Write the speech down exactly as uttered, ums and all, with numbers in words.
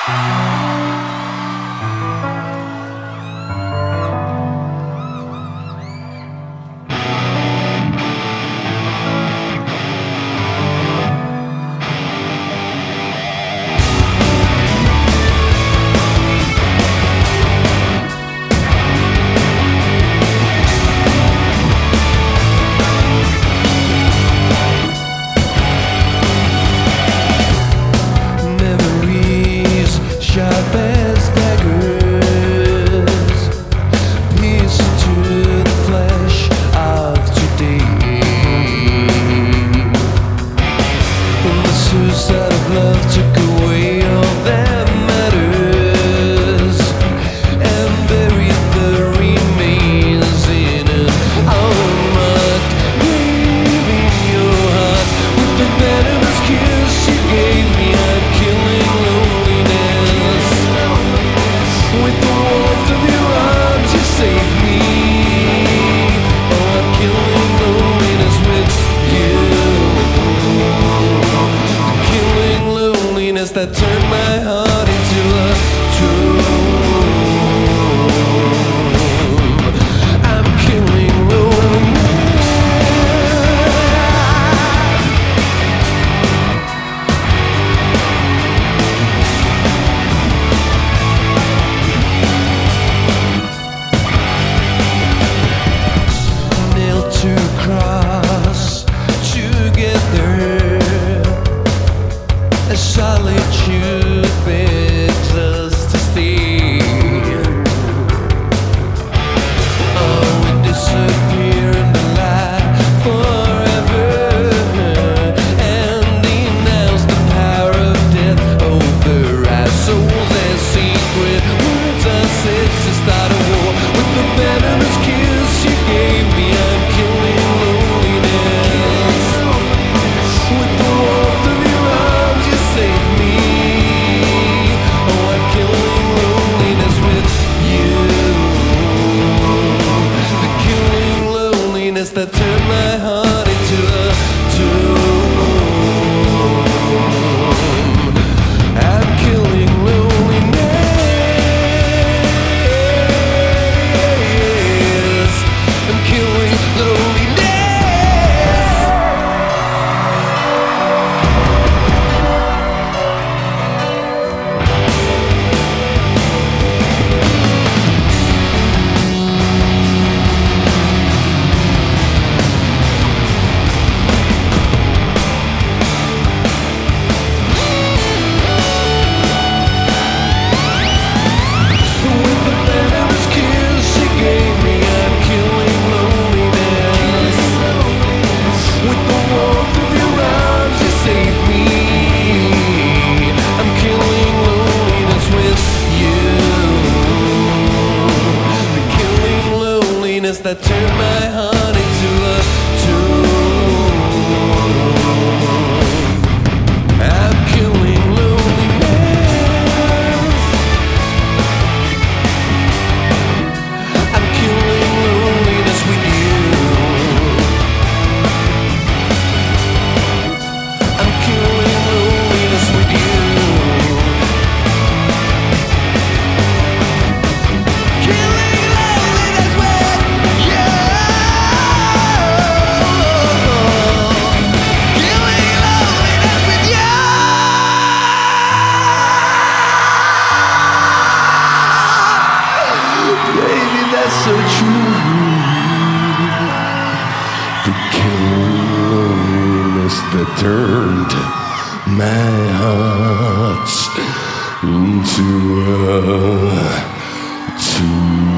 That turned my heart into a tomb. I'm killing loneliness. Nailed to a cross together. Solitude begs us to stay. Oh, we disappear in the light forever, and denounce the power of death over our souls as secret words are said to start a war. With the venomous kiss you gave me, I'm killing loneliness. With the warmth of your arms you save me. Oh, I'm killing loneliness with you. The killing loneliness that turned my heart into a tomb. I'm killing loneliness. I'm killing loneliness. That turned my heart into a tomb. I'm killing loneliness. I'm killing loneliness with you. I'm killing loneliness with you. So true. The killing loneliness that turned my heart into a tomb.